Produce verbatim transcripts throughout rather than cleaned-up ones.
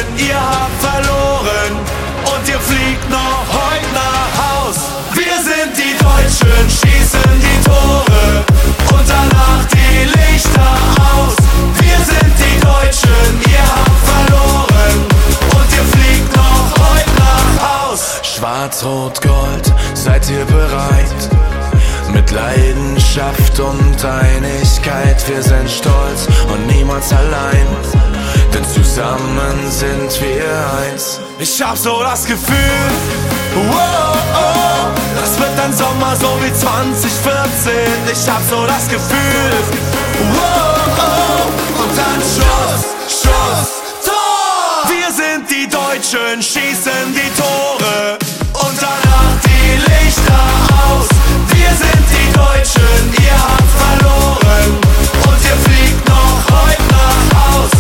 ihr habt verloren und ihr fliegt noch heute nach Haus. Wir sind die Deutschen, schießen die Tore und danach die Lichter aus. Wir sind die Deutschen, ihr habt verloren und ihr fliegt noch heute nach Haus. Schwarz, Rot, Gold, seid ihr bereit? Mit Leidenschaft und Einigkeit, wir sind stolz und niemals allein, denn zusammen sind wir eins. Ich hab so das Gefühl, wow, oh, das wird ein Sommer so wie zwanzig vierzehn. Ich hab so das Gefühl, wow, oh, und dann Schuss, Schuss, Tor! Wir sind die Deutschen, schießen die Tore und danach die Lichter aus. Wir sind die Deutschen, ihr habt verloren und ihr fliegt noch heute nach Haus.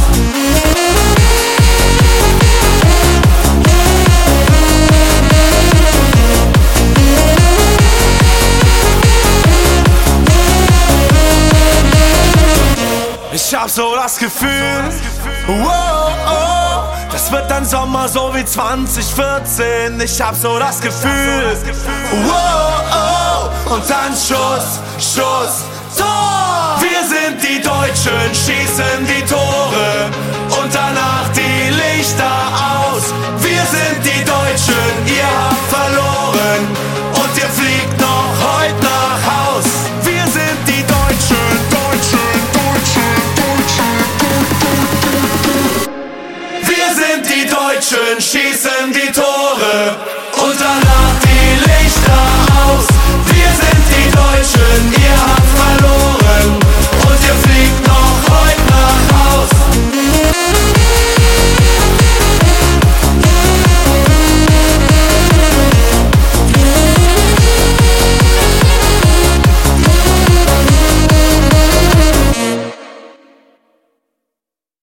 Ich hab so das Gefühl, wow, oh, das wird ein Sommer so wie zwanzig vierzehn. Ich hab so das Gefühl, wow, oh, und dann Schuss, Schuss, Tor! Wir sind die Deutschen, schießen die Tore und danach die Lichter aus. Wir sind die Deutschen, ihr habt verloren und ihr fliegt noch heute nach Haus. Wir sind die Deutschen, Deutschen, Deutschen, Deutschen. Wir sind die Deutschen, schießen die Tore und danach die Lichter